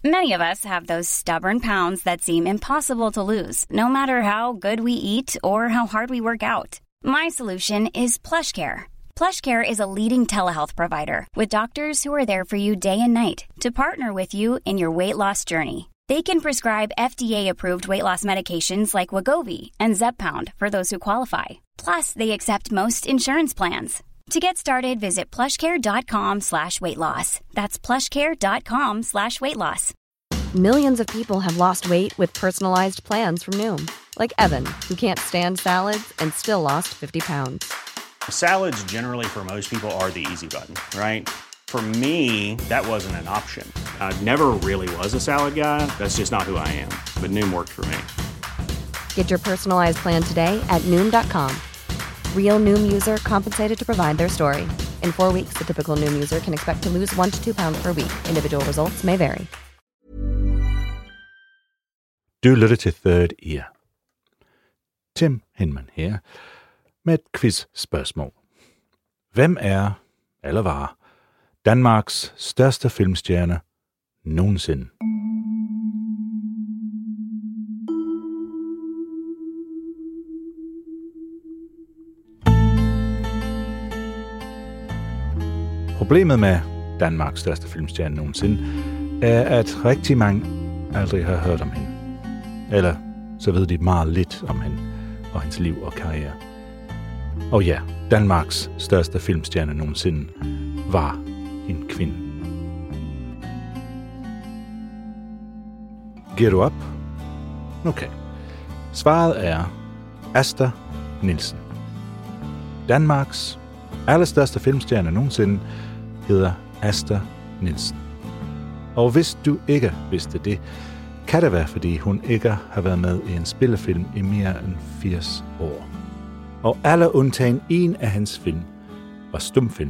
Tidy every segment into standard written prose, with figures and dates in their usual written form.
Many of us have those stubborn pounds that seem impossible to lose, no matter how good we eat or how hard we work out. My solution is PlushCare. PlushCare is a leading telehealth provider with doctors who are there for you day and night to partner with you in your weight loss journey. They can prescribe FDA-approved weight loss medications like Wegovy and Zepbound for those who qualify. Plus, they accept most insurance plans. To get started, visit plushcare.com/weightloss. That's plushcare.com/weightloss. Millions of people have lost weight with personalized plans from Noom. Like Evan, who can't stand salads and still lost 50 pounds. Salads generally for most people are the easy button, right? For me, that wasn't an option. I never really was a salad guy. That's just not who I am. But Noom worked for me. Get your personalized plan today at Noom.com. Real Noom user compensated to provide their story. In 4 weeks, the typical Noom user can expect to lose 1 to 2 pounds per week. Individual results may vary. Du lytter til Third Ear. Tim Hinman her med et quiz-spørgsmål. Hvem er, eller var, Danmarks største filmstjerne nogensinde? Problemet med Danmarks største filmstjerne nogensinde er, at rigtig mange aldrig har hørt om hende. Eller så ved de meget lidt om hende og hendes liv og karriere. Og ja, Danmarks største filmstjerne nogensinde var en kvinde. Giver du op? Okay. Svaret er Asta Nielsen. Danmarks allerstørste filmstjerne nogensinde hedder Asta Nielsen. Og hvis du ikke vidste det, kan det være, fordi hun ikke har været med i en spillefilm i mere end 80 år. Og alle undtagen en af hans film var stumfilm.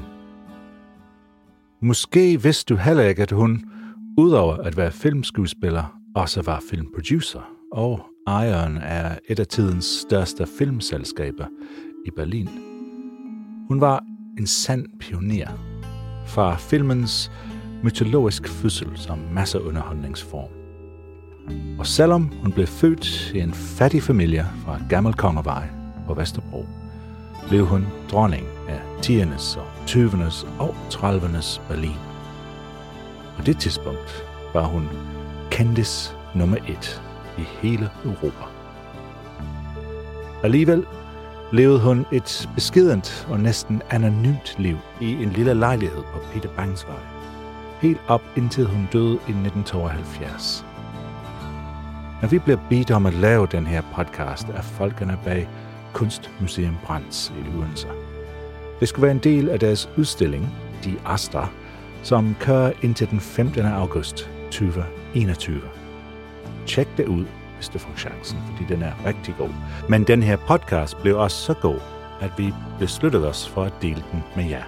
Måske vidste du heller ikke, at hun, udover at være filmskuespiller, også var filmproducer og ejeren af et af tidens største filmselskaber i Berlin. Hun var en sand pioner fra filmens mytologisk fødsel som masseunderholdningsform. Og selvom hun blev født i en fattig familie fra Gammel Kongevej på Vesterbro, blev hun dronning af 10'ernes og 20'ernes og 30'ernes Berlin. På det tidspunkt var hun kendis nummer 1 i hele Europa. Alligevel levede hun et beskedent og næsten anonymt liv i en lille lejlighed på Peter Bangs Vej, helt op indtil hun døde i 1972. Når vi bliver bedt om at lave den her podcast af folkene bag Kunstmuseum Brands i Odense. Det skulle være en del af deres udstilling, De Astra, som kører indtil den 15. august 2021. Tjek det ud, hvis du får chancen, fordi den er rigtig god. Men den her podcast blev også så god, at vi besluttede os for at dele den med jer.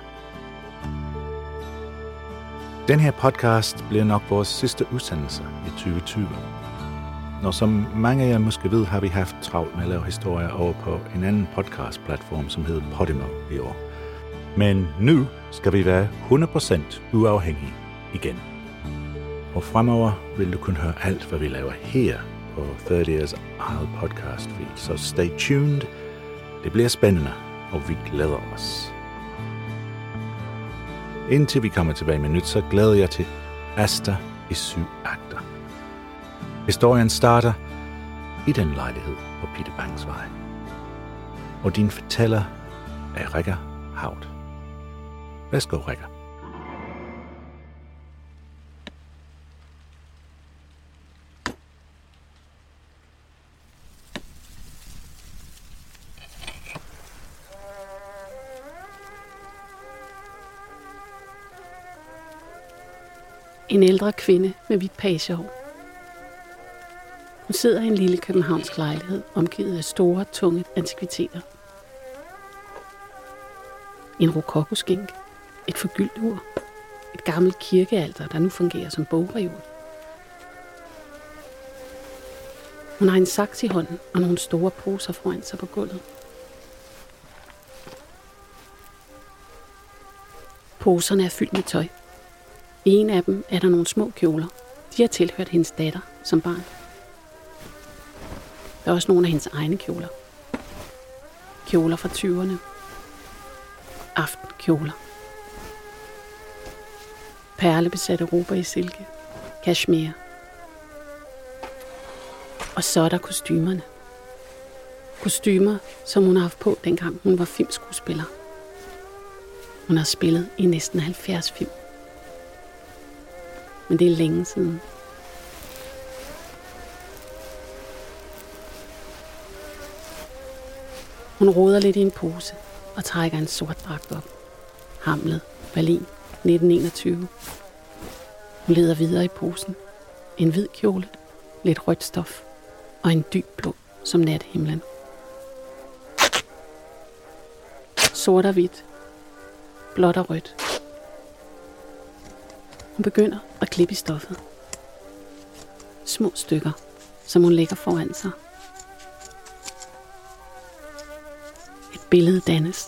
Den her podcast bliver nok vores sidste udsendelse i 2020. Når som mange af jer måske ved, har vi haft travlt med at lave historier over på en anden podcastplatform, som hedder Podimo i år. Men nu skal vi være 100% uafhængige igen. Og fremover vil du kunne høre alt, hvad vi laver her på Third Ears eget podcast feed. Så stay tuned. Det bliver spændende, og vi glæder os. Indtil vi kommer tilbage med nyt, så glæder jeg til Asta i 7 akter. Historien starter i den lejlighed på Peter Bangs Vej. Og din fortæller er Rikke Haut. Værsgo, Rikke. En ældre kvinde med hvidt pagehår. Hun sidder i en lille københavnsk lejlighed, omgivet af store, tunge antikviteter. En rokokoskænk, et forgyldt ur, et gammelt kirkealter, der nu fungerer som bogreol. Hun har en saks i hånden og nogle store poser foran sig på gulvet. Poserne er fyldt med tøj. I en af dem er der nogle små kjoler. De har tilhørt hendes datter som barn. Der er også nogle af hendes egne kjoler. Kjoler fra 20'erne. Aftenkjoler. Perlebesatte rober i silke. Kashmir. Og så er der kostymerne. Kostymer, som hun har haft på, dengang hun var filmskuespiller. Hun har spillet i næsten 70 film. Men det er længe siden. Hun roder lidt i en pose og trækker en sort dragt op. Hamlet, Berlin, 1921. Hun leder videre i posen. En hvid kjole, lidt rødt stof og en dyb blå som nattehimlen. Sort og hvidt, blåt og rødt. Hun begynder at klippe i stoffet. Små stykker, som hun lægger foran sig. Et billede dannes.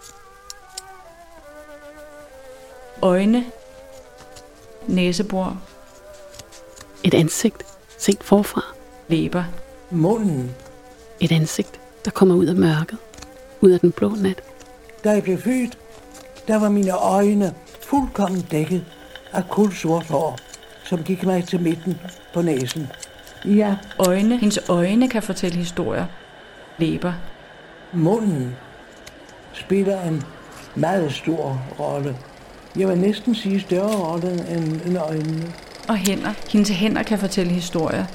Øjne. Næsebor. Et ansigt set forfra. Læber. Munden. Et ansigt, der kommer ud af mørket. Ud af den blå nat. Da jeg blev født, der var mine øjne fuldkommen dækket af kulsort hår, som gik mig til midten på næsen. Ja. Øjne. Hendes øjne kan fortælle historier. Læber. Munden spiller en meget stor rolle. Jeg vil næsten sige større rolle end øjnene. Og hænder. Hendes hænder kan fortælle historier.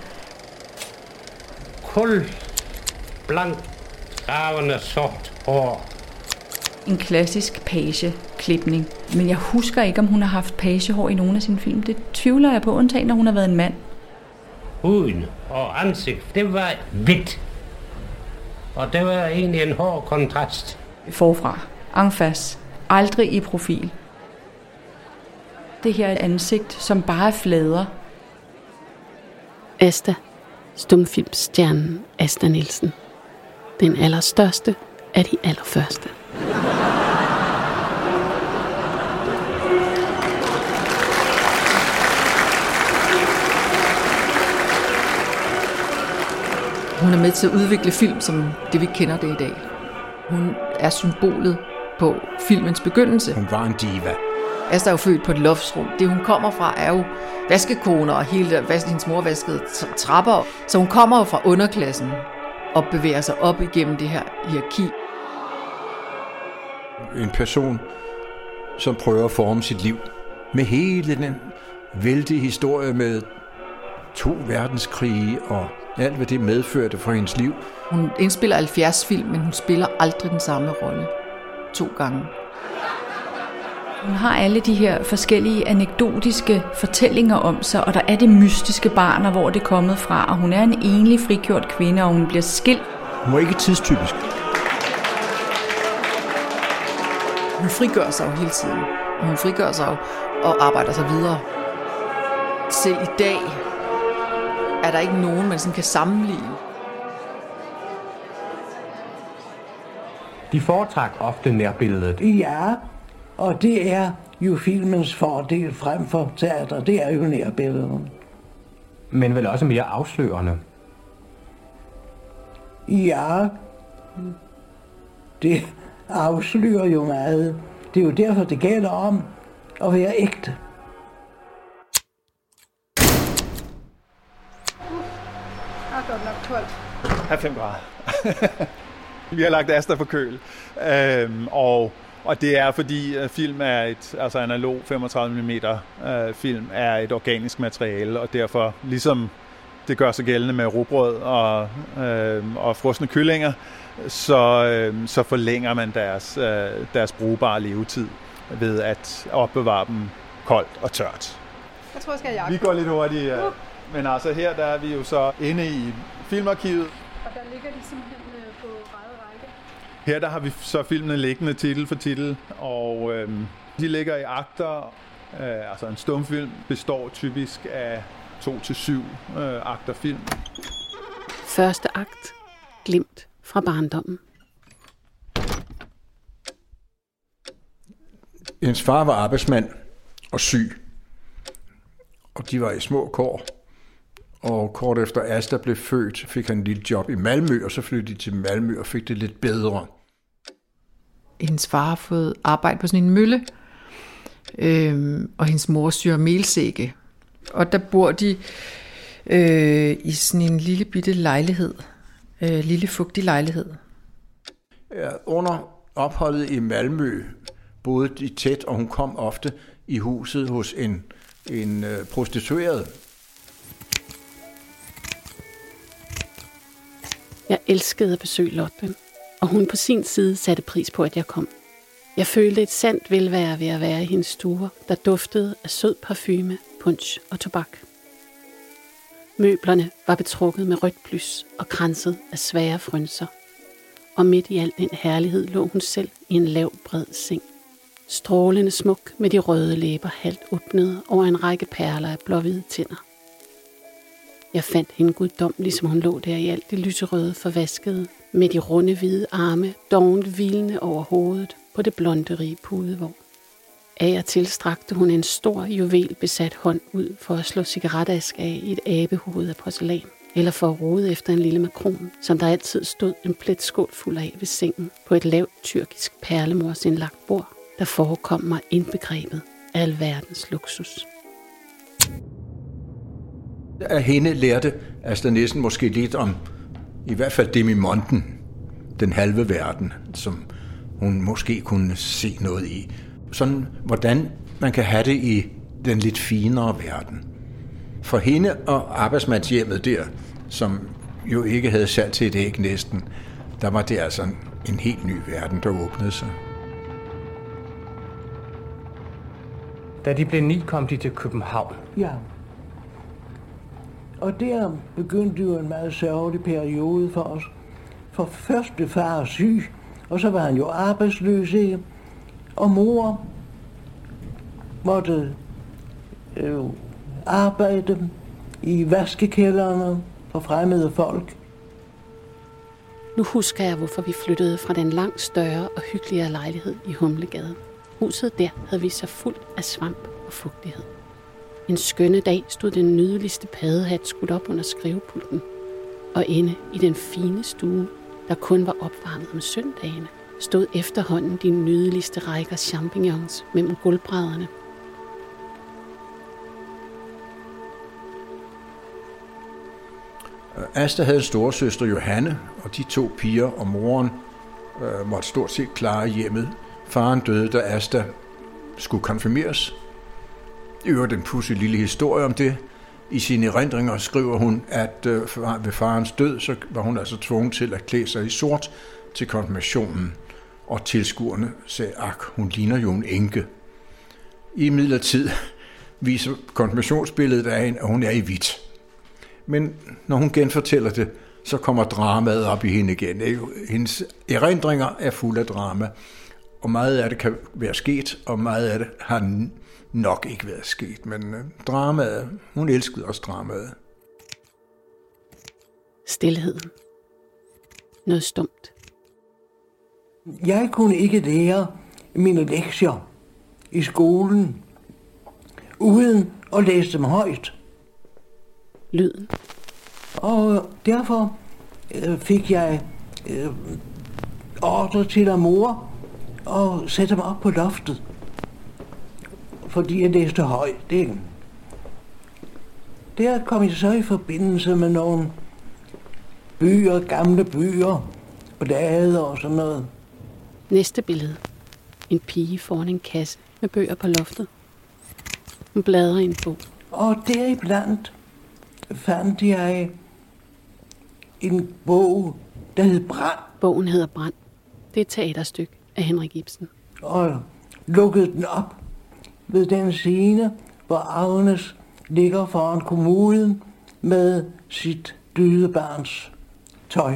Kul, blank, gravende sort hår. En klassisk pageklipning. Men jeg husker ikke, om hun har haft pagehår i nogen af sine film. Det tvivler jeg på, undtagen når hun har været en mand. Huden og ansigt, det var hvidt. Og det var egentlig en hård kontrast. Forfra. En face. Aldrig i profil. Det her er et ansigt, som bare er flader. Asta. Stumfilmsstjernen Asta Nielsen. Den allerstørste af de allerførste. Hun er med til at udvikle film, som det vi kender det i dag. Hun er symbolet på filmens begyndelse. Hun var en diva. Asta er jo født på et loftsrum. Det hun kommer fra er jo vaskekoner og hele hendes mor vaskede trapper. Så hun kommer jo fra underklassen og bevæger sig op igennem det her hierarki. En person, som prøver at forme sit liv med hele den vældige historie med 2 verdenskrige og alt, hvad det medførte for hendes liv. Hun indspiller 70 film, men hun spiller aldrig den samme rolle 2 gange. Hun har alle de her forskellige anekdotiske fortællinger om sig, og der er det mystiske barn, og hvor det er kommet fra, og hun er en enlig frigjort kvinde, og hun bliver skilt. Hun var ikke tidstypisk. Hun frigør sig jo hele tiden, og hun frigør sig jo og arbejder sig videre. Selv i dag er der ikke nogen, man sådan kan sammenligne. De foretræk ofte nærbilledet. Ja, og det er jo filmens fordel frem for teater. Det er jo nærbilledet. Men vel også mere afslørende. Ja, det afslører jo meget. Det er jo derfor, det gælder om at være ægte. Godt nok 12. 5 grader. Vi har lagt Asta på køl. Og det er fordi film er et analog 35 mm film er et organisk materiale, og derfor ligesom det gør sig gældende med rugbrød og frosne kyllinger, så forlænger man deres brugbare levetid ved at opbevare dem koldt og tørt. Jeg tror, jeg skal jagte. Vi går lidt hurtigt, men altså her der er vi jo så inde i filmarkivet. Og der ligger de simpelthen på række. Her der har vi så filmene liggende titel for titel, og de ligger i akter. Altså en stumfilm består typisk af 2 til 7 akter film. Første akt. Glimt fra barndommen. Hendes far var arbejdsmand og syg. og de var i små kår. Og kort efter Asta blev født, fik han en lille job i Malmø, og så flyttede de til Malmø og fik det lidt bedre. Hendes far har fået arbejde på sådan en mølle, og hendes mor syr melsække. Og der bor de i sådan en lille bitte lejlighed, lille fugtig lejlighed. Ja, under opholdet i Malmø boede de tæt, og hun kom ofte i huset hos en prostitueret. Jeg elskede at besøge Lotte, og hun på sin side satte pris på, at jeg kom. Jeg følte et sandt velvære ved at være i hendes stue, der duftede af sød parfume, punch og tobak. Møblerne var betrukket med rødt plys og kranset af svære frynser, og midt i al den herlighed lå hun selv i en lav, bred seng. Strålende smuk med de røde læber halvt åbnede over en række perler af blåhvide tænder. Jeg fandt hende guddommelig, som hun lå der i alt det lyserøde forvaskede, med de runde hvide arme dovent hvilende over hovedet på det blonde rige pudevår. Af og til strakte hun en stor juvelbesat hånd ud for at slå cigaretask af i et abehoved af porcelæn, eller for at rode efter en lille makron, som der altid stod en pletskål fuld af ved sengen på et lavt tyrkisk perlemorsindlagt bord, der forekom mig indbegrebet af alverdens luksus. Af hende lærte Asta Nissen måske lidt om, i hvert fald demimonten, den halve verden, som hun måske kunne se noget i. Sådan, hvordan man kan have det i den lidt finere verden. For hende og arbejdsmandshjemmet der, som jo ikke havde salg til et æg næsten, der var det altså en helt ny verden, der åbnede sig. Da de blev 9, kom de til København. Ja. Og der begyndte jo en meget sørgelig periode for os. For først blev far syg, og så var han jo arbejdsløs, og mor måtte arbejde i vaskekælderne for fremmede folk. Nu husker jeg, hvorfor vi flyttede fra den langt større og hyggeligere lejlighed i Humlegade. Huset der havde vist sig fuldt af svamp og fugtighed. En skønne dag stod den nydeligste paddehat skudt op under skrivepulten, og inde i den fine stue, der kun var opvarmet om søndagene, stod efterhånden de nydeligste rækker champignons mellem gulvbrædderne. Asta havde en storesøster Johanne, og de 2 piger og moren måtte stort set klare hjemmet. Faren døde, da Asta skulle konfirmeres. I øvrigt en pudsig lille historie om det. I sine erindringer skriver hun, at ved farens død, så var hun altså tvunget til at klæde sig i sort til konfirmationen, og tilskuerne sagde, hun ligner jo en enke. I midlertid viser konfirmationsbilledet af hende, at hun er i hvidt. Men når hun genfortæller det, så kommer dramaet op i hende igen. Hendes erindringer er fuld af drama, og meget af det kan være sket, og meget af det har nok ikke været sket. Men dramaet, hun elskede også dramaet. Stilheden. Noget stumt. Jeg kunne ikke lære mine lektier i skolen, uden at læse dem højt. Lyden. Og derfor fik jeg ordre til at mor og sætte mig op på loftet, fordi jeg læste højt. Der kom jeg så i forbindelse med nogle bøger, gamle bøger, blade og sådan noget. Næste billede. En pige foran en kasse med bøger på loftet. Hun bladrer i en bog. Og deriblandt fandt jeg en bog, der hed Brand. Bogen hedder Brand. Det er et teaterstykke af Henrik Ibsen. Og lukkede den op ved den scene, hvor Agnes ligger foran kommoden med sit døde barns tøj.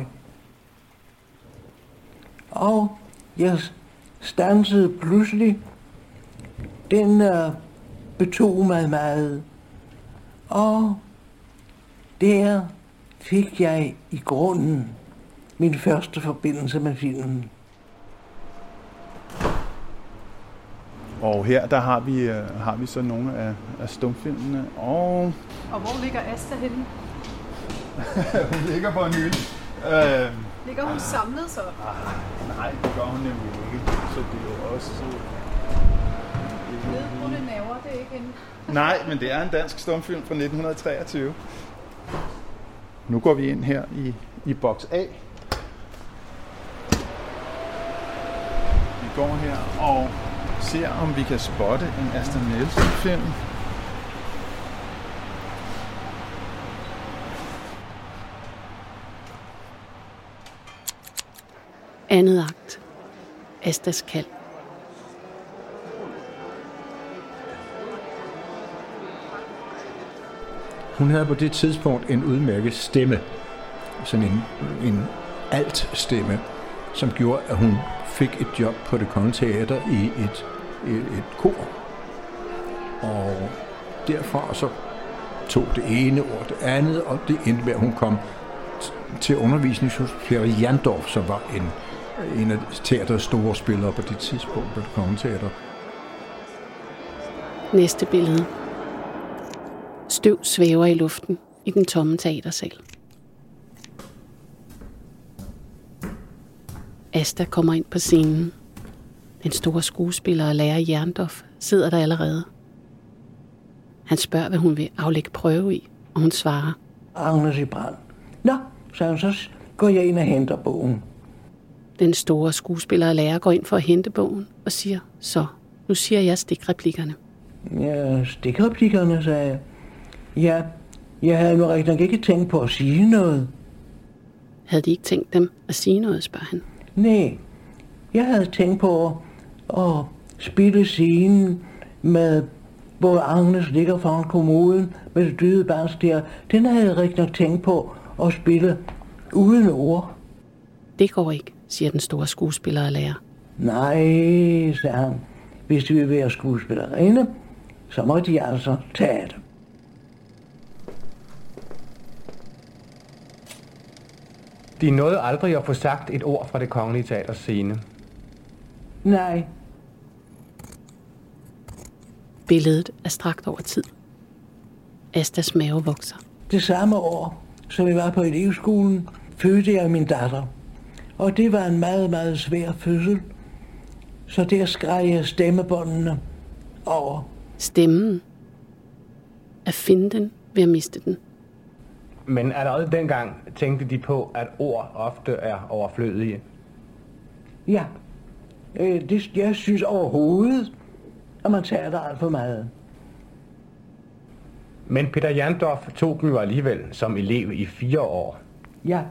Og jeg stansede pludselig. Den betog mig meget. Og der fik jeg i grunden min første forbindelse med filmen. Og her der har vi så nogle af stumfilmene. Og hvor ligger Asta henne? Hun ligger på en hylde. Ligger hun samlet så? Nej, det gør hun nemlig ikke. Så det er jo også... Nedbrudte naver, det er ikke hende. Nej, men det er en dansk stumfilm fra 1923. Nu går vi ind her i boks A. Vi går her og ser, om vi kan spotte en Asta Nielsen-film. Andet akt. Astas kald. Hun havde på det tidspunkt en udmærket stemme. Sådan en alt-stemme, som gjorde, at hun fik et job på Det Kongelige Teater i et kor. Og derfra så tog det ene ord det andet, og det endte med, at hun kom til undervisning hos Per Jandorf, som var en af teaterets store spillere på det tidspunkt på Det Kongelige Teater. Næste billede. Støv svæver i luften i den tomme teatersal. Asta kommer ind på scenen. Den store skuespiller og lærer Jerndorf sidder der allerede. Han spørger, hvad hun vil aflægge prøve i, og hun svarer. Agnes i brand. Nå, så går jeg ind og henter bogen. Den store skuespiller og lærer går ind for at hente bogen og siger, så, nu siger jeg stikreplikkerne. Ja, stikreplikkerne, sagde jeg. Ja, jeg havde nu rigtig nok ikke tænkt på at sige noget. Havde de ikke tænkt dem at sige noget, spørger han. Nej, jeg havde tænkt på at spille scenen med, hvor Agnes ligger foran kommoden med det døde barns der. Den havde jeg rigtig nok tænkt på at spille uden ord. Det går ikke, siger den store skuespiller og lærer. Nej, sagde han. Hvis de vil være skuespillerinde, så må de altså tage det. De nåede aldrig at få sagt et ord fra Det Kongelige Teaters scene. Nej. Billedet er strakt over tid. Astas mave vokser. Det samme år, som jeg var på elevskolen, fødte jeg min datter. Og det var en meget, meget svær fødsel. Så der skreg jeg stemmebåndene over. Stemmen. At finde den ved at miste den. Men allerede dengang tænkte de på, at ord ofte er overflødige. Ja, jeg synes overhovedet, at man taler alt for meget. Men Peter Jandorf tog dem jo alligevel som elev i 4 år. Ja.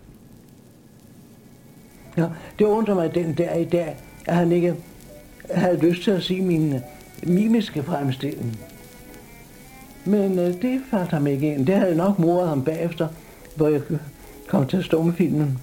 Ja, det undrer mig den der i dag, at han ikke havde lyst til at se min mimiske fremstilling. Men det faldt ham ikke ind. Det havde nok moret ham bagefter, hvor jeg kom til stumfilmen.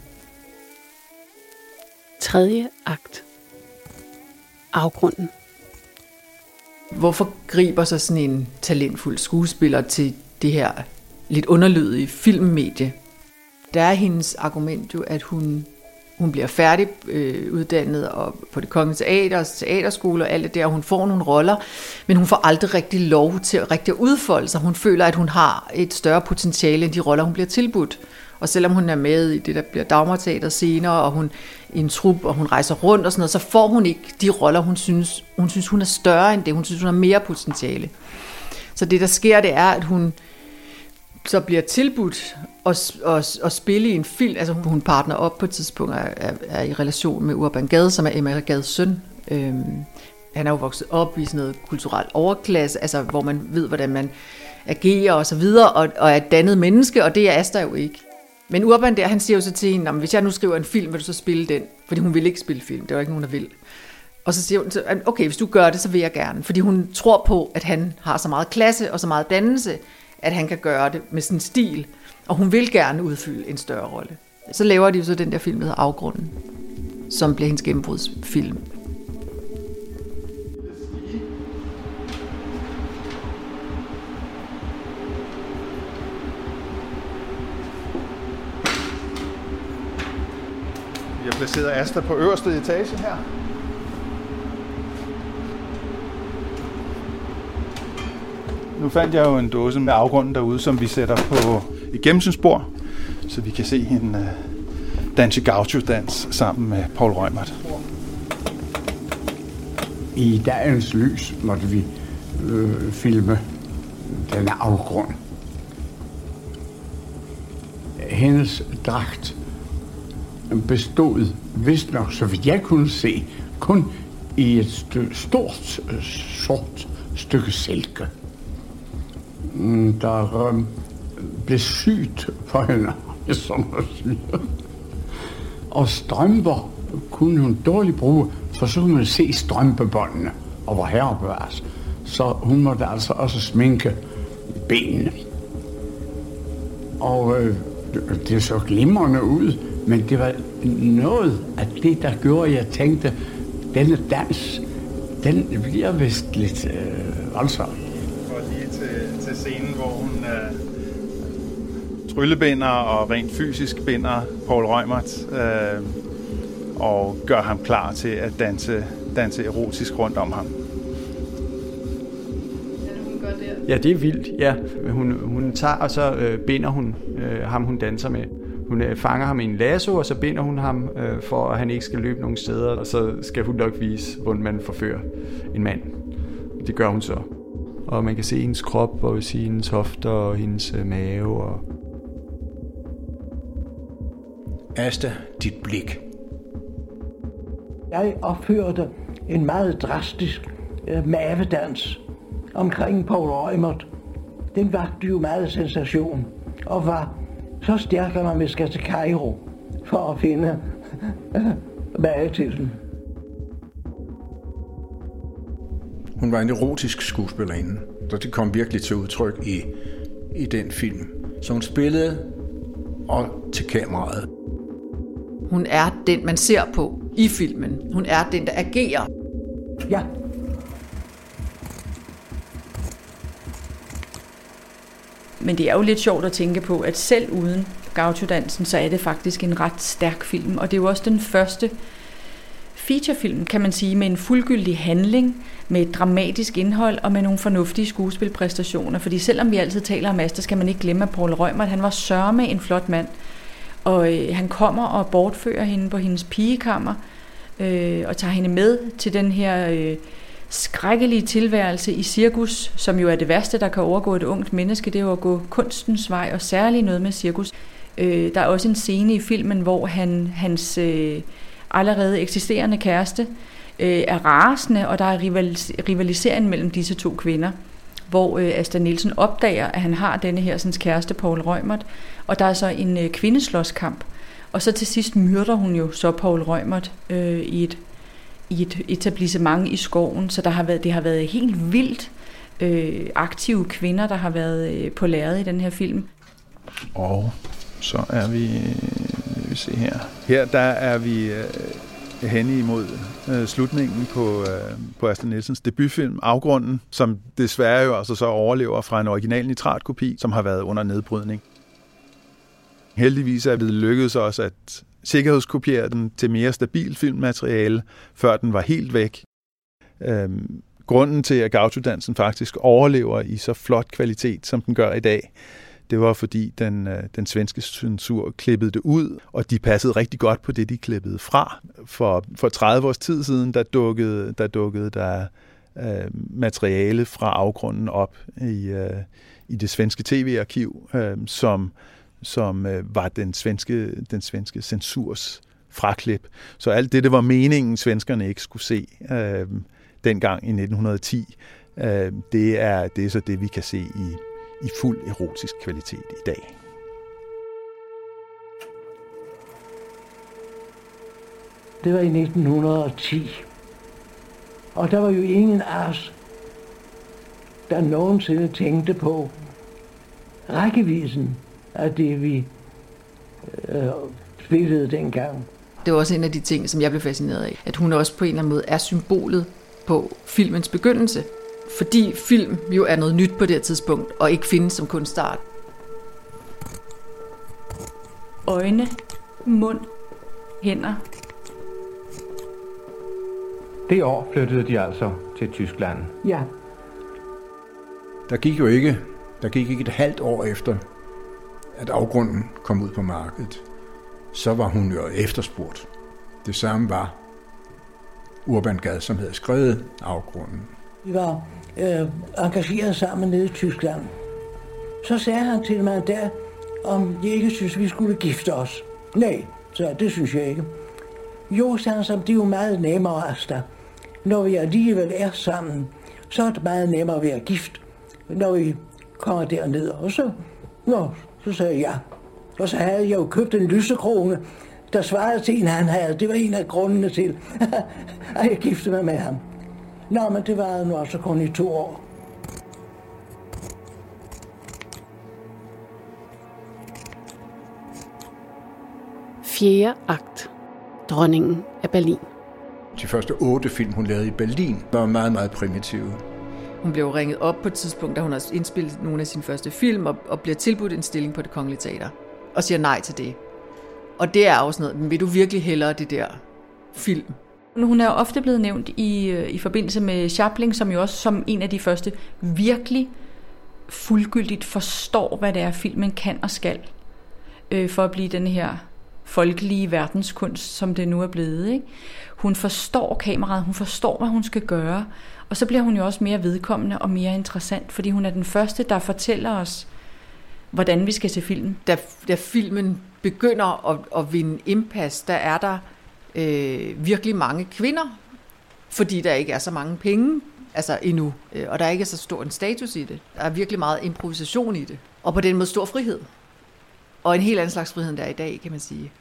Tredje akt. Afgrunden. Hvorfor griber så sådan en talentfuld skuespiller til det her lidt underlydige filmmedie? Der er hendes argument jo, at hun bliver færdiguddannet og på Det Kongelige Teater, teaterskole og alt det der, hun får nogle roller, men hun får aldrig rigtig lov til at udfolde sig. Hun føler, at hun har et større potentiale end de roller, hun bliver tilbudt. Og selvom hun er med i det, der bliver Dagmar Teater senere, og hun i en trup, og hun rejser rundt og sådan noget, så får hun ikke de roller, hun synes hun er større end det. Hun synes, hun har mere potentiale. Så det, der sker, det er, at hun så bliver tilbudt at spille i en film. Altså hun partner op på et tidspunkt, er i relation med Urban Gade, som er Emma Gades søn. Han er jo vokset op i sådan noget kulturelt overklasse, altså hvor man ved, hvordan man agerer og så videre, og er et dannet menneske, og det er Asta jo ikke. Men Urban der, han siger jo så til hende, hvis jeg nu skriver en film, vil du så spille den? Fordi hun vil ikke spille film, det er jo ikke nogen, der vil. Og så siger hun, okay, hvis du gør det, så vil jeg gerne. Fordi hun tror på, at han har så meget klasse og så meget dannelse, at han kan gøre det med sin stil, og hun vil gerne udfylde en større rolle. Så laver de jo så den der film, der hedder Afgrunden, som bliver hendes gennembrudsfilm. Vi har placeret Asta på øverste etage her. Nu fandt jeg jo en dåse med afgrunden derude, som vi sætter på et gennemsynsbord, så vi kan se en danse gaucho-dans sammen med Poul Reumert. I dagens lys måtte vi filme denne afgrund. Hendes dragt bestod vist nok, så vidt jeg kunne se, kun i et stort sort stykke silke. Der blev syet på hende, som man siger. Og strømper kunne hun dårligt bruge, for så kunne man se strømpebåndene og hvor herrebevares. Så hun måtte altså også sminke benene. Og det så glimrende ud, men det var noget af det, der gjorde, at jeg tænkte, denne dans, den bliver vist lidt voldsom. For lige til scenen, hvor hun tryllebinder og rent fysisk binder Poul Reumert og gør ham klar til at danse erotisk rundt om ham. Ja, det er vildt, ja. Hun tager, og så binder hun ham, hun danser med. Hun fanger ham i en lasso, og så binder hun ham, for at han ikke skal løbe nogen steder. Og så skal hun nok vise, hvordan man forfører en mand. Det gør hun så. Og man kan se hendes krop, og se hendes hofter og hendes mave. Og... Asta, dit blik. Jeg opførte en meget drastisk mavedans omkring Poul Reumert. Den vakte jo meget sensation, og var så stærk, at man skal til Cairo for at finde mage til den. Hun var en erotisk skuespillerinde, og det kom virkelig til udtryk i den film. Så hun spillede og til kameraet. Hun er den, man ser på i filmen. Hun er den, der agerer. Ja. Men det er jo lidt sjovt at tænke på, at selv uden gaucho-dansen, så er det faktisk en ret stærk film. Og det er jo også den første featurefilm, kan man sige, med en fuldgyldig handling, med et dramatisk indhold og med nogle fornuftige skuespilpræstationer. Fordi selvom vi altid taler om Asta, skal man ikke glemme, at Poul Reumert, han var sørme en flot mand. Og han kommer og bortfører hende på hendes pigekammer og tager hende med til den her skrækkelige tilværelse i cirkus, som jo er det værste, der kan overgå et ungt menneske. Det er jo at gå kunstens vej, og særligt noget med cirkus. Der er også en scene i filmen, hvor hans allerede eksisterende kæreste er rasende, og der er rivalisering mellem disse to kvinder, hvor Asta Nielsen opdager, at han har denne her sådan, kæreste, Poul Reumert, og der er så en kvindeslåskamp. Og så til sidst myrder hun jo så Poul Reumert i et etablissement i skoven, så det har været helt vildt aktive kvinder, der har været på lærredet i den her film. Og så er vi se her. Her der er vi henne imod slutningen på Asta Nielsens debutfilm Afgrunden, som desværre jo altså så overlever fra en original nitratkopi, som har været under nedbrydning. Heldigvis er det lykkedes os at sikkerhedskopiere den til mere stabilt filmmateriale, før den var helt væk. Grunden til, at gaucho-dansen faktisk overlever i så flot kvalitet, som den gør i dag, det var fordi den svenske censur klippede det ud, og de passede rigtig godt på det, de klippede fra. For 30 års tid siden, der dukkede der materiale fra Afgrunden op i det svenske tv-arkiv, som var den svenske censurs fraklip. Så alt det var meningen, svenskerne ikke skulle se dengang i 1910, det er så det, vi kan se i fuld erotisk kvalitet i dag. Det var i 1910. Og der var jo ingen af os, der nogensinde tænkte på rækkevidden af det, vi spillede dengang. Det var også en af de ting, som jeg blev fascineret af, at hun også på en eller anden måde er symbolet på filmens begyndelse. Fordi film jo er noget nyt på det her tidspunkt, og ikke findes som kunstart. Øjne, mund, hænder. Det år flyttede de altså til Tyskland. Ja. Der gik ikke et halvt år efter, at Afgrunden kom ud på markedet. Så var hun jo efterspurgt. Det samme var Urban Gad, som havde skrevet Afgrunden. Vi var engageret sammen nede i Tyskland. Så sagde han til mig der, om jeg ikke synes, vi skulle gifte os. Nej, så det synes jeg ikke. Jo, sagde han, som det er jo meget nemmere, Asta. Når vi alligevel er sammen, så er det meget nemmere at være gift, når vi kommer derned. Og så sagde jeg ja. Og så havde jeg jo købt en lysekrone, der svarede til en, han havde. Det var en af grundene til, at jeg giftede mig med ham. Nå, men det var nu også kun i 2 år. Fjerde akt. Dronningen af Berlin. De første 8 film, hun lavede i Berlin, var meget, meget primitive. Hun blev ringet op på et tidspunkt, da hun har indspillet nogle af sine første film, og bliver tilbudt en stilling på Det Kongelige Teater, og siger nej til det. Og det er også noget, men vil du virkelig hellere det der film? Hun er jo ofte blevet nævnt i forbindelse med Chaplin, som jo også som en af de første virkelig fuldgyldigt forstår, hvad det er, filmen kan og skal, for at blive den her folkelige verdenskunst, som det nu er blevet. Ikke? Hun forstår kameraet, hun forstår, hvad hun skal gøre, og så bliver hun jo også mere vedkommende og mere interessant, fordi hun er den første, der fortæller os, hvordan vi skal se film. Da filmen begynder at vinde indpas, der er der virkelig mange kvinder, fordi der ikke er så mange penge endnu, og der er ikke så stor en status i det. Der er virkelig meget improvisation i det, og på den måde stor frihed. Og en helt anden slags frihed, der er i dag, kan man sige.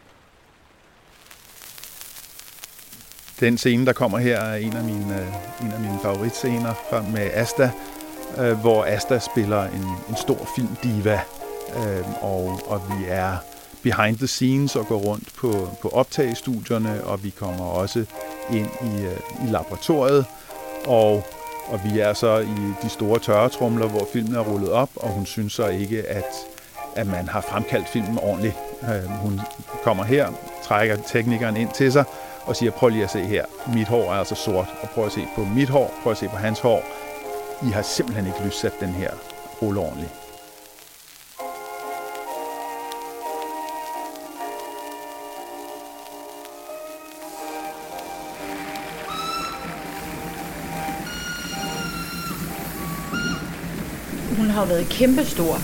Den scene, der kommer her, er en af mine favoritscener med Asta, hvor Asta spiller en stor filmdiva, og vi er behind the scenes og går rundt på optagestudierne, og vi kommer også ind i laboratoriet, og vi er så i de store tørretrumler, hvor filmen er rullet op, og hun synes så ikke, at man har fremkaldt filmen ordentligt. Hun kommer her, trækker teknikeren ind til sig og siger, prøv lige at se her, mit hår er altså sort, og prøv at se på mit hår, prøv at se på hans hår. I har simpelthen ikke lyst sat den her rulle ordentligt. Hun har været kæmpestor.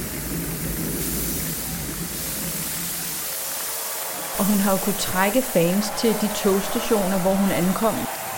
Og hun har jo kunnet trække fans til de togstationer, hvor hun ankom.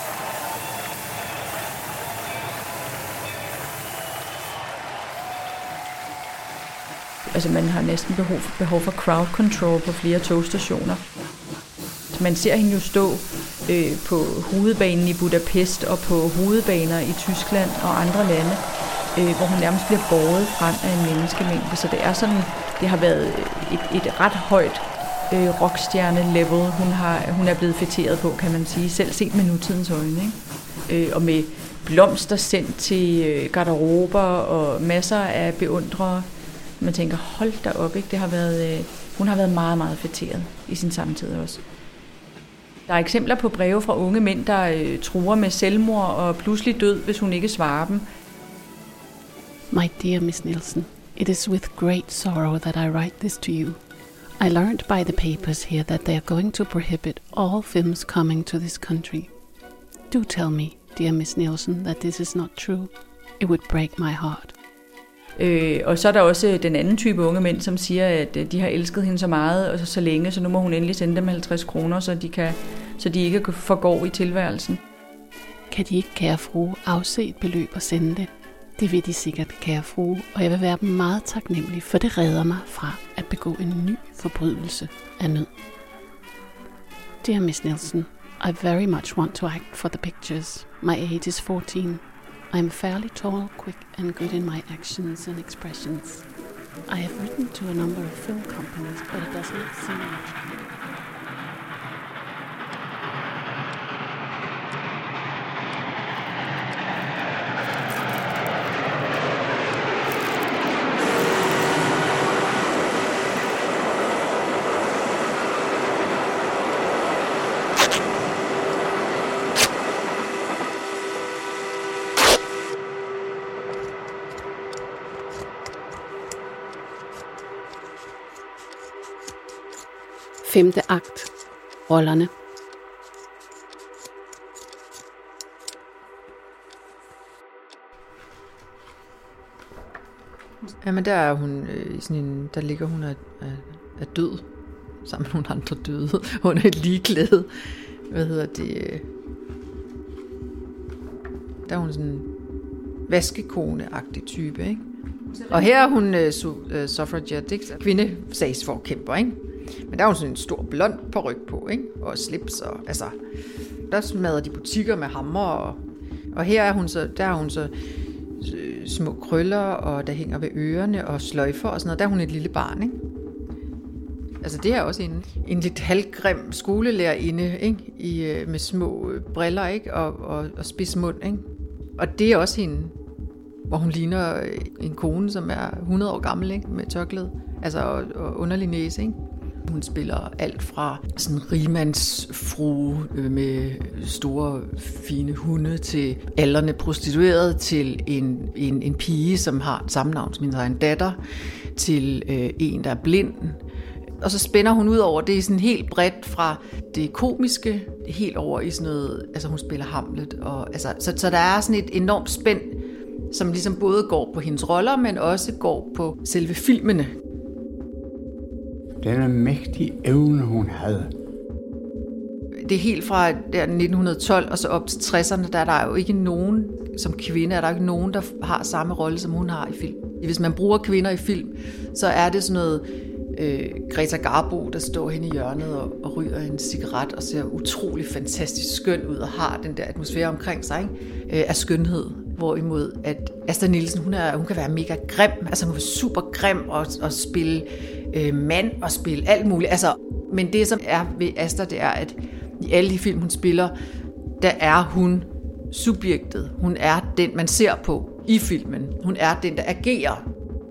Altså man har næsten behov for crowd control på flere togstationer. Man ser hende jo stå på hovedbanen i Budapest og på hovedbaner i Tyskland og andre lande, hvor hun nærmest bliver båret frem af en menneskemængde. Så det er sådan, det har været et ret højt rockstjerne-level, hun er blevet fætteret på, kan man sige, selv set med nutidens øjne. Ikke? Og med blomster sendt til garderober og masser af beundrere. Man tænker, hold da op, ikke? Hun har været meget, meget fætteret i sin samtid også. Der er eksempler på breve fra unge mænd, der truer med selvmord og pludselig død, hvis hun ikke svarer dem. My dear Miss Nielsen, it is with great sorrow that I write this to you. I learned by the papers here that they are going to prohibit all films coming to this country. Do tell me, dear Miss Nielsen, that this is not true. It would break my heart. Og så er der også den anden type unge mænd, som siger, at de har elsket hende så meget og så længe, så nu må hun endelig sende dem 50 kroner, så de ikke forgår i tilværelsen. Kan de ikke, kære frue, afse et beløb og sende det? Det vil de sikkert, kære frue, og jeg vil være meget taknemmelig, for det redder mig fra at begå en ny forbrydelse af nød. Dear Miss Nielsen, I very much want to act for the pictures. My age is 14. I am fairly tall, quick and good in my actions and expressions. I have written to a number of film companies, but it does not seem much. 5. akt. Rollerne. Jamen der er hun i sådan en, der ligger hun er død, sammen med nogle andre døde, under et ligeklæde. Der er hun sådan en vaskekone-agtig type, ikke? Og her er hun suffragette, ikke? Kvindesagsforkæmper, ikke? Men der er hun sådan en stor blond paryk på, ikke? Og slips, og altså, der smadrer de butikker med hammer, og her er hun så, der er hun så små krøller, og der hænger ved ørerne, og sløjfer og sådan noget. Der er hun et lille barn, ikke? Altså det er også en lidt halvgrim skolelærerinde, ikke? Med små briller, ikke? Og spids mund, ikke? Og det er også hende, hvor hun ligner en kone, som er 100 år gammel, ikke? Med tørklæde, altså og underlig næse, ikke? Hun spiller alt fra sådan en rigmandsfrue med store, fine hunde, til aldrende prostitueret, til en pige, som har samme navn som hendes egen datter, til en, der er blind. Og så spænder hun ud over, det er sådan helt bredt fra det komiske, helt over i sådan noget, altså hun spiller Hamlet. Og, altså, så der er sådan et enormt spænd, som ligesom både går på hendes roller, men også går på selve filmene. Den mægtige evne, hun havde. Det er helt fra der 1912 og så op til 60'erne, der er der jo ikke nogen, som kvinde, er der ikke nogen, der har samme rolle, som hun har i film. Hvis man bruger kvinder i film, så er det sådan noget Greta Garbo, der står henne i hjørnet og ryger en cigaret og ser utrolig fantastisk skøn ud og har den der atmosfære omkring sig, ikke? Af skønhed. Hvorimod at Asta Nielsen, hun kan være mega grim, altså hun er super grim og spille mand og spille alt muligt. Altså, men det som er ved Asta, det er, at i alle de film, hun spiller, der er hun subjektet. Hun er den, man ser på i filmen. Hun er den, der agerer.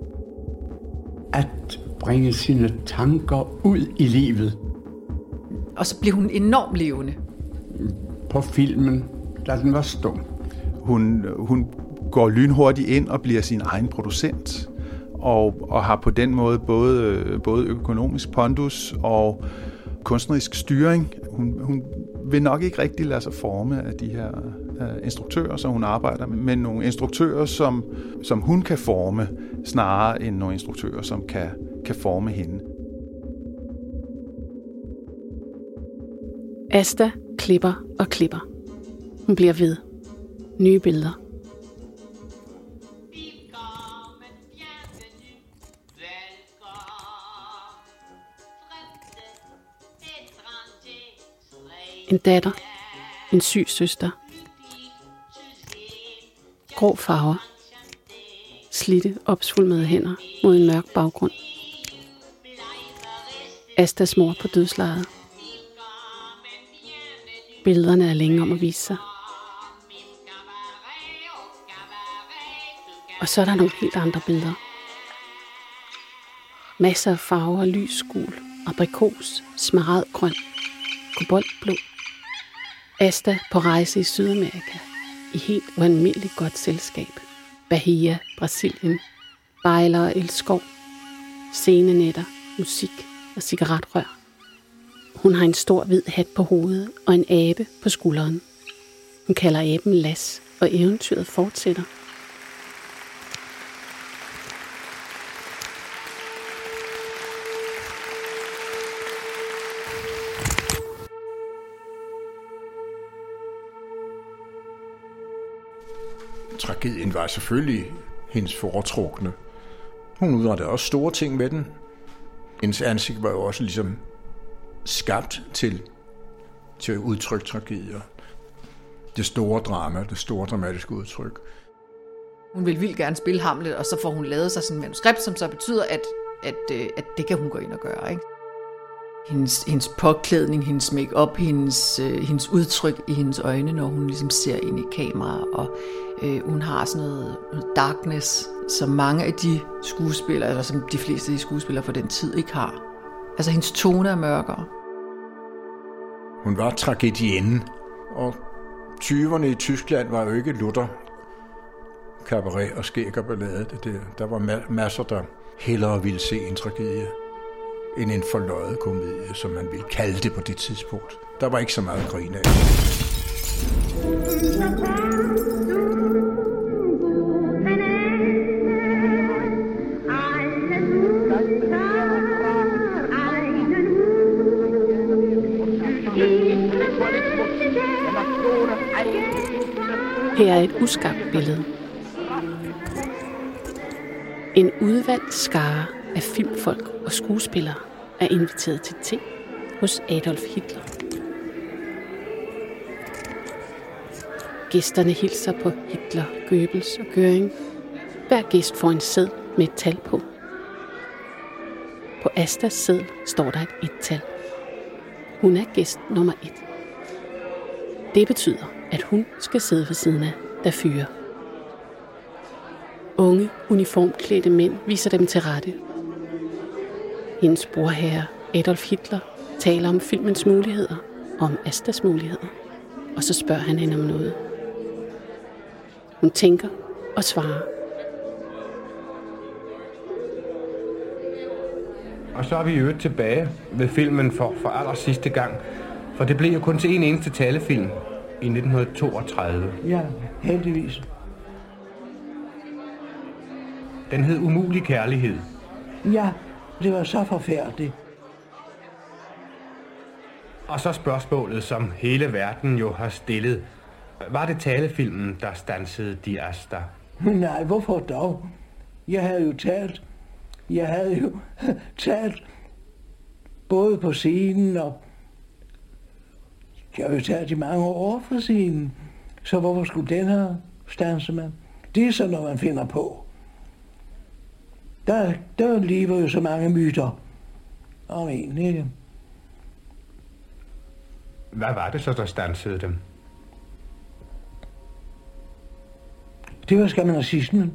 At bringe sine tanker ud i livet. Og så bliver hun enormt levende. På filmen, da den var stum. Hun går lynhurtigt ind og bliver sin egen producent, og har på den måde både økonomisk pondus og kunstnerisk styring. Hun vil nok ikke rigtig lade sig forme af de her instruktører, som hun arbejder med, men nogle instruktører, som hun kan forme, snarere end nogle instruktører, som kan forme hende. Asta klipper og klipper. Hun bliver ved. Nye billeder. En datter. En syg søster. Grå farver. Slidte, opsvulmede hænder mod en mørk baggrund. Astas mor på dødslejet. Billederne er længe om at vise sig. Og så er der nogle helt andre billeder. Masser af farver, lys gul, aprikos, smaragdgrøn, koboltblå. Asta på rejse i Sydamerika, i helt ualmindeligt godt selskab. Bahia, Brasilien, bejler og elskov, scenenætter, musik og cigaretrør. Hun har en stor hvid hat på hovedet og en abe på skulderen. Hun kalder aben Las, og eventyret fortsætter. Tragedien var selvfølgelig hendes foretrukne. Hun udrettede også store ting med den. Hendes ansigt var jo også ligesom skabt til at udtrykke tragedier. Det store drama, det store dramatiske udtryk. Hun vil vildt gerne spille Hamlet, og så får hun lavet sig sådan en manuskript, som så betyder, at det kan hun gå ind og gøre, ikke? Hendes påklædning, hendes make-up, hendes udtryk i hendes øjne, når hun ligesom ser ind i kameraet, og hun har sådan noget darkness, som mange af de skuespillere, eller som de fleste af de skuespillere for den tid ikke har. Altså hendes tone er mørkere. Hun var tragedienne, og 20'erne i Tyskland var jo ikke lutter cabaret og skæg og ballade. Der var masser, der hellere ville se en tragedie. en forløjet komedie, som man ville kalde det på det tidspunkt. Der var ikke så meget grin af. Her er et uskabt billede. En udvalgt skare af filmfolk og skuespillere er inviteret til te hos Adolf Hitler. Gæsterne hilser på Hitler, Goebbels og Göring. Hver gæst får en seddel med et tal på. På Astas seddel står der et et-tal. Hun er gæst nummer 1. Det betyder, at hun skal sidde ved siden af der fyrer. Unge, uniformklædte mænd viser dem til rette. Hendes brorherre Adolf Hitler taler om filmens muligheder og om Astas muligheder. Og så spørger han hende om noget. Hun tænker og svarer. Og så er vi jo tilbage ved filmen for aller sidste gang. For det blev jo kun til en eneste talefilm i 1932. Ja, heldigvis. Den hed Umulig Kærlighed. Ja, det var så forfærdeligt. Og så spørgsmålet, som hele verden jo har stillet. Var det talefilmen, der stansede de Asta? Nej, hvorfor dog? Jeg havde jo talt både på scenen og jeg har jo talt i mange år fra scenen. Så hvorfor skulle den her stanse man? Det er sådan noget, man finder på. Der lever jo så mange myter om en, ikke? Hvad var det så, der stansede dem? Det var skam nazismen.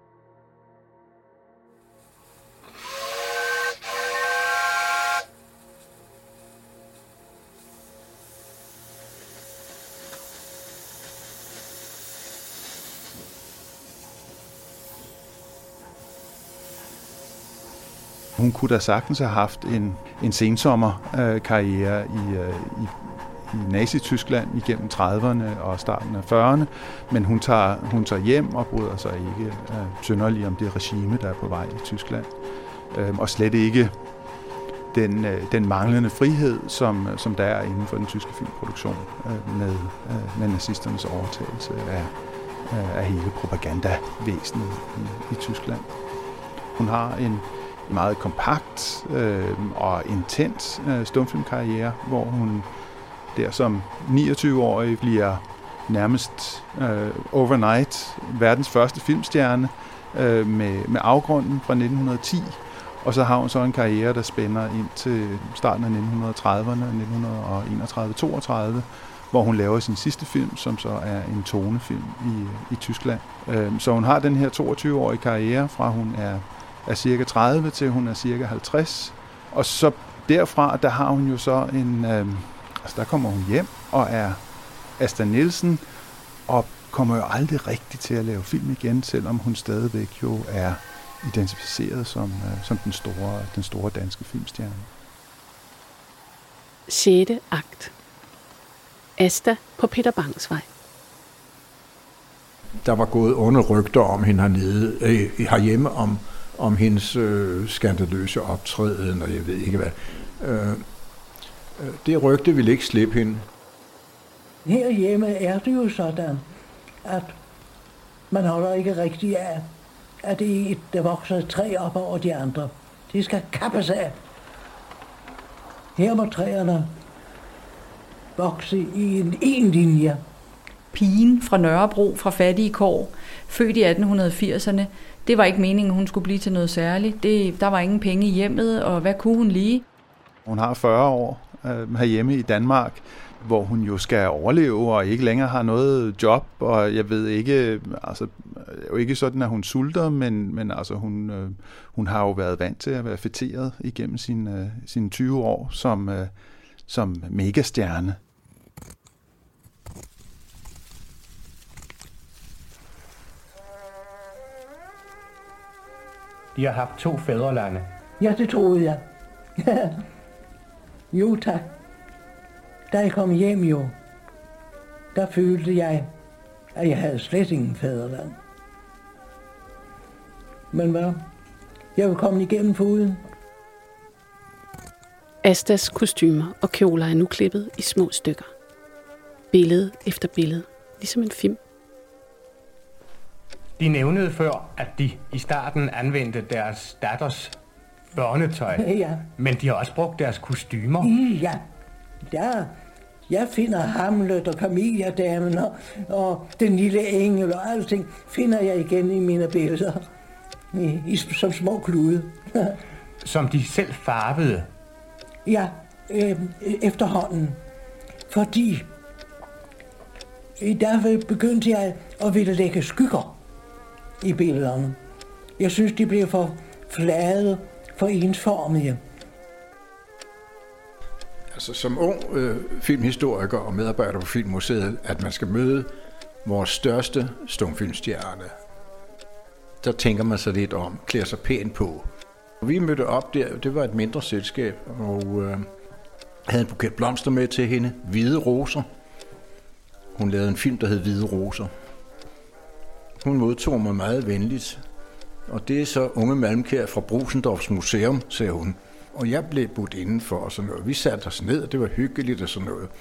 Hun kunne da sagtens have haft en sensommerkarriere i Nazi-Tyskland igennem 30'erne og starten af 40'erne, men hun tager hjem og bryder sig ikke synderligt om det regime, der er på vej i Tyskland. Og slet ikke den manglende frihed, som der er inden for den tyske filmproduktion med nazisternes overtagelse af hele propagandavæsenet i Tyskland. Hun har en meget kompakt og intens stumfilmkarriere, hvor hun der som 29-årig bliver nærmest overnight verdens første filmstjerne med Afgrunden fra 1910. Og så har hun så en karriere, der spænder ind til starten af 1930'erne, 1931-32, hvor hun laver sin sidste film, som så er en tonefilm i Tyskland. Så hun har den her 22-årige karriere, fra hun er cirka 30 til hun er cirka 50. Og så derfra, der har hun jo så der kommer hun hjem og er Asta Nielsen, og kommer jo aldrig rigtigt til at lave film igen, selvom hun stadigvæk jo er identificeret som den store danske filmstjerne. 6. akt. Asta på Peter Bangs Vej. Der var gået onde rygter om hende herhjemme, om hendes skandaløse optræden, og jeg ved ikke hvad. Det rygte ville ikke slippe hende. Herhjemme er det jo sådan, at man holder ikke rigtig af, at det er et, der vokser et træ op over de andre. De skal kappes af. Her må træerne vokse i en linje. Pigen fra Nørrebro, fra fattige kår, født i 1880'erne, det var ikke meningen, hun skulle blive til noget særligt. Der var ingen penge i hjemmet, og hvad kunne hun lige? Hun har 40 år herhjemme i Danmark, hvor hun jo skal overleve og ikke længere har noget job, og jeg ved ikke, altså jo ikke sådan, at hun sulter, men altså hun har jo været vant til at være fætteret igennem sine 20 år som megastjerne. De har haft 2 fædrelande. Ja, det troede jeg. Jo tak. Da jeg kom hjem jo, der følte jeg, at jeg havde slet ingen fædreland. Men hvad? Jeg vil komme igennem foruden. Astas kostymer og kjoler er nu klippet i små stykker. Billede efter billede, ligesom en film. De nævnede før, at de i starten anvendte deres datters børnetøj. Ja. Men de har også brugt deres kostymer. Ja. Jeg finder Hamlet og Camilla-damen og den lille engel og alting finder jeg igen i mine billeder. Som små klude. Som de selv farvede? Ja, efterhånden. Fordi derfor begyndte jeg at ville lægge skygger i billederne. Jeg synes, de blev for flade, for ensformige. Altså som ung filmhistoriker og medarbejder på Filmmuseet, at man skal møde vores største stumfilmstjerne. Der tænker man sig lidt om, klæder sig pænt på. Vi mødte op der, det var et mindre selskab, og havde en buket blomster med til hende, Hvide Roser. Hun lavede en film, der hed Hvide Roser. Hun modtog mig meget venligt, og det er så unge Malmkjær fra Brusendorfs Museum, sagde hun. Og jeg blev budt indenfor og sådan noget. Vi satte os ned, og det var hyggeligt og sådan noget.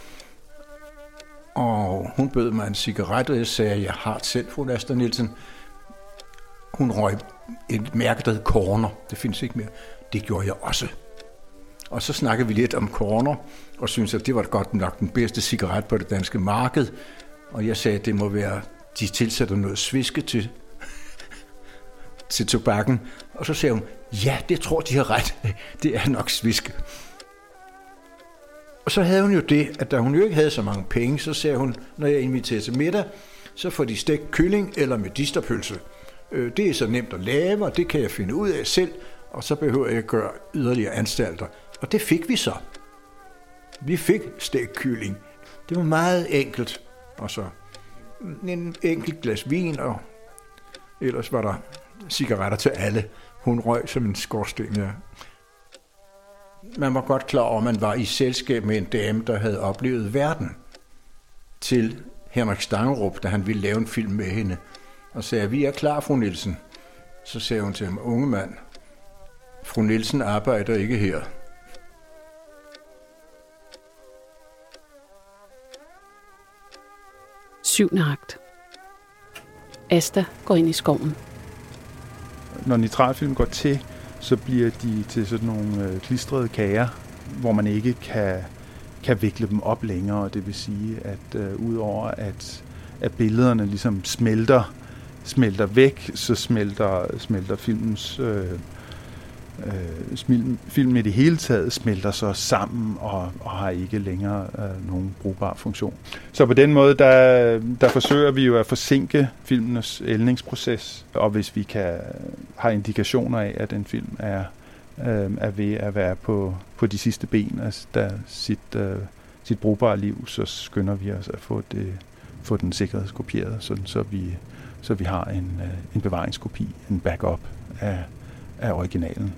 Og hun bød mig en cigaret, og jeg sagde, at jeg har selv, fru Asta Nielsen. Hun røg et mærke, der hed Corner. Det findes ikke mere. Det gjorde jeg også. Og så snakkede vi lidt om Corner, og syntes, at det var godt nok den bedste cigaret på det danske marked. Og jeg sagde, at det må være, de tilsætter noget sviske til tobakken. Og så sagde hun, ja, det tror de har ret. Det er nok sviske. Og så havde hun jo det, at da hun jo ikke havde så mange penge, så sagde hun, når jeg inviterer til middag, så får de stegt kylling eller medisterpølse. Det er så nemt at lave, og det kan jeg finde ud af selv, og så behøver jeg ikke gøre yderligere anstalter. Og det fik vi så. Vi fik stegt kylling. Det var meget enkelt. Og så en enkelt glas vin, og ellers var der cigaretter til alle. Hun røg som en skorsten, ja. Man var godt klar over, at man var i selskab med en dame, der havde oplevet verden. Til Henrik Stangerup, da han ville lave en film med hende. Og sagde, vi er klar, fru Nielsen. Så sagde hun til ham, unge mand, fru Nielsen arbejder ikke her. Syvende akt. Asta går ind i skoven. Når nitratfilm går til, så bliver de til sådan nogle klistrede kager, hvor man ikke kan vikle dem op længere. Det vil sige, at udover at billederne ligesom smelter væk, så smelter filmen i det hele taget smelter så sammen og har ikke længere nogen brugbar funktion. Så på den måde, der forsøger vi jo at forsinke filmenes ældningsproces, og hvis vi har indikationer af, at en film er ved at være på de sidste ben af sit brugbare liv, så skynder vi os at få den sikkerhedskopieret, sådan så vi har en bevaringskopi, en backup af originalen.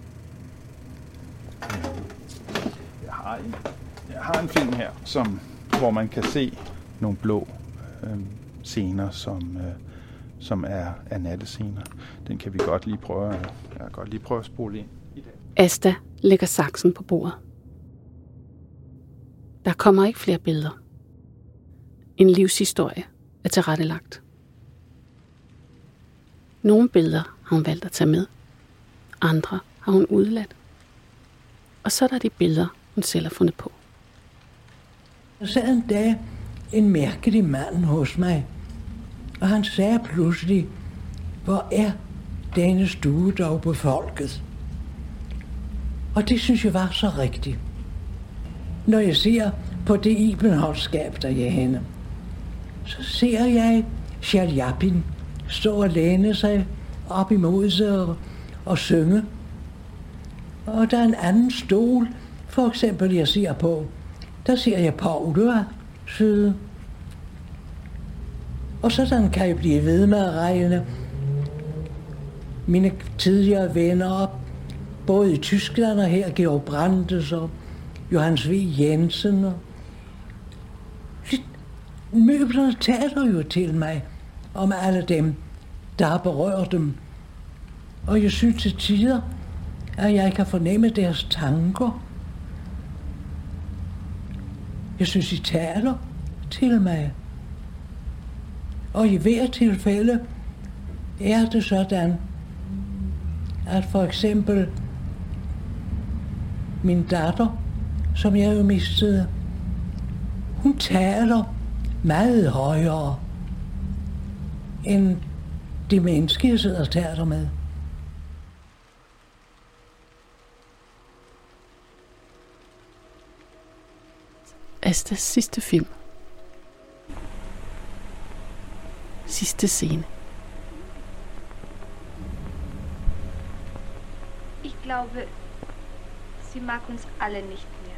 Jeg har en film her, hvor man kan se nogle blå scener, som er nattescener. Den kan vi godt lige prøve. Jeg kan godt lige prøve at spole ind i dag. Asta lægger saksen på bordet. Der kommer ikke flere billeder. En livshistorie er tilrettelagt. Nogle billeder har hun valgt at tage med. Andre har hun udeladt. Og så er der de billeder, hun selv har fundet på. Der sad en dag en mærkelig mand hos mig, og han sagde pludselig, hvor er denne stue dog befolket? Og det synes jeg var så rigtigt. Når jeg ser på det Ibenholtskab, der er henne, så ser jeg Sjaljapin stå og læne sig op imod sig og synge. Og der er en anden stol, for eksempel jeg ser på, der ser jeg Paula sidde. Og sådan kan jeg blive ved med at regne mine tidligere venner op, både i Tyskland og her, Georg Brandes og Johannes V. Jensen. Og møblerne taler jo til mig om alle dem, der har berørt dem. Og jeg synes til tider, at jeg kan fornemme deres tanker. Jeg synes, de taler til mig. Og i hvert tilfælde er det sådan, at for eksempel min datter, som jeg jo mistede, hun taler meget højere end det menneske, jeg sidder og taler med. Astas sidste film. Sidste scene. Ich glaube, sie mag uns alle nicht mehr.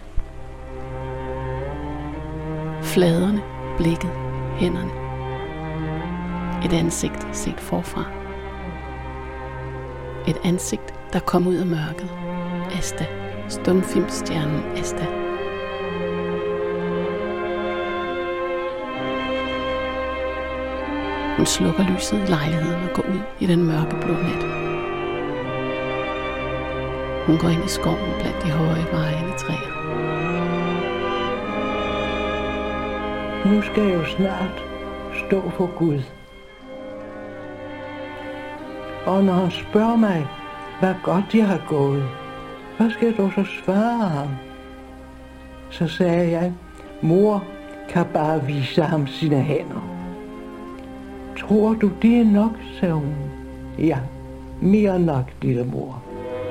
Fladerne, blikket, hænderne. Et ansigt set forfra. Et ansigt, der kom ud af mørket. Asta. Stumfilmstjernen Asta. Hun slukker lyset i lejligheden og går ud i den mørkeblå nat. Hun går ind i skoven blandt de høje vejende træer. Nu skal jeg jo snart stå for Gud. Og når han spørger mig, hvad godt jeg har gået, hvad skal jeg dog så svare ham? Så sagde jeg, mor kan bare vise ham sine hænder. Tror du, det er nok, sagde hun. Ja, mere nok, lille mor.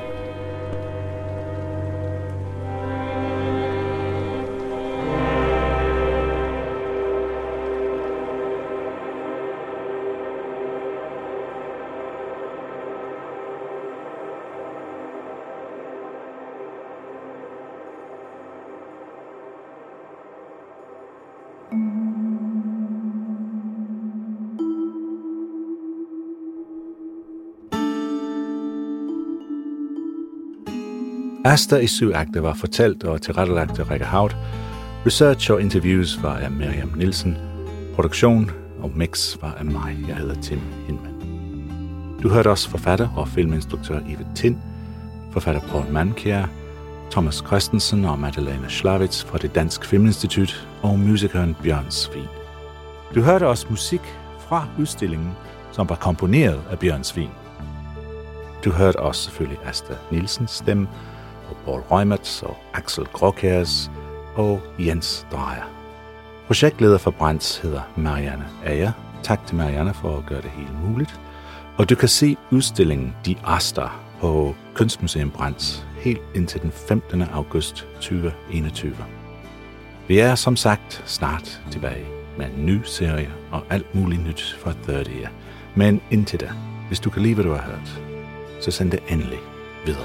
Asta i 7 akte var fortalt og tilrettelagt af Rikke Haut. Research og interviews var af Miriam Nielsen. Produktion og mix var af mig. Jeg hedder Tim Hindman. Du hørte også forfatter og filminstruktør Eva Tind, forfatter Paul Mankjær, Thomas Christensen og Madeleine Schlavitz fra det Danske Filminstitut og musikeren Bjørn Svin. Du hørte også musik fra udstillingen, som var komponeret af Bjørn Svin. Du hørte også selvfølgelig Asta Nielsens stemme, og Paul Reumerts og Axel Gråkjærs og Jens Dreyer. Projektleder for Brands hedder Marianne Ager. Tak til Marianne for at gøre det helt muligt. Og du kan se udstillingen De Aster på Kunstmuseum Brands helt indtil den 15. august 2021. Vi er som sagt snart tilbage med en ny serie og alt muligt nyt fra 30'erne. Men indtil da, hvis du kan lide, hvad du har hørt, så send det endelig videre.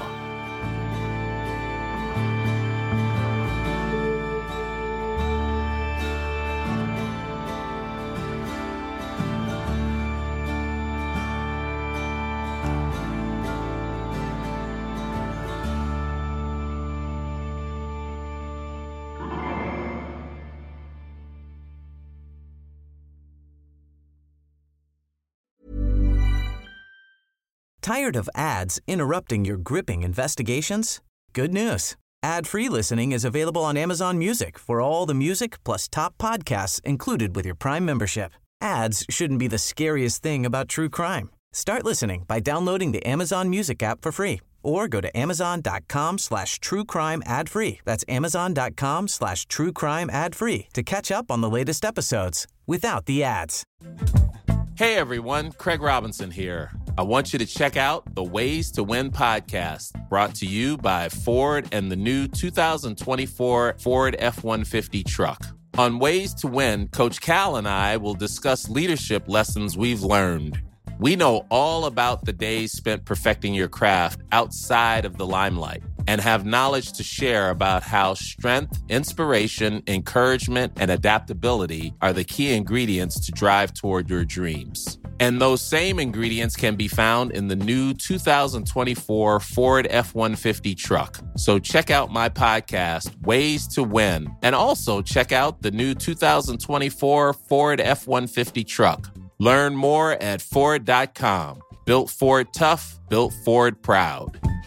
Tired of ads interrupting your gripping investigations? Good news. Ad-free listening is available on Amazon Music for all the music plus top podcasts included with your Prime membership. Ads shouldn't be the scariest thing about true crime. Start listening by downloading the Amazon Music app for free or go to amazon.com/truecrime ad-free. That's amazon.com/truecrime ad-free to catch up on the latest episodes without the ads. Hey everyone, Craig Robinson here. I want you to check out the Ways to Win podcast, brought to you by Ford and the new 2024 Ford F-150 truck. On Ways to Win, Coach Cal and I will discuss leadership lessons we've learned. We know all about the days spent perfecting your craft outside of the limelight and have knowledge to share about how strength, inspiration, encouragement, and adaptability are the key ingredients to drive toward your dreams. And those same ingredients can be found in the new 2024 Ford F-150 truck. So check out my podcast, Ways to Win, and also check out the new 2024 Ford F-150 truck. Learn more at Ford.com. Built Ford tough, built Ford proud.